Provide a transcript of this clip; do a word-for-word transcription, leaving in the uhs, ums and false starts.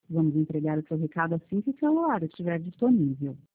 Vamos entregar o seu recado assim que o celular estiver disponível.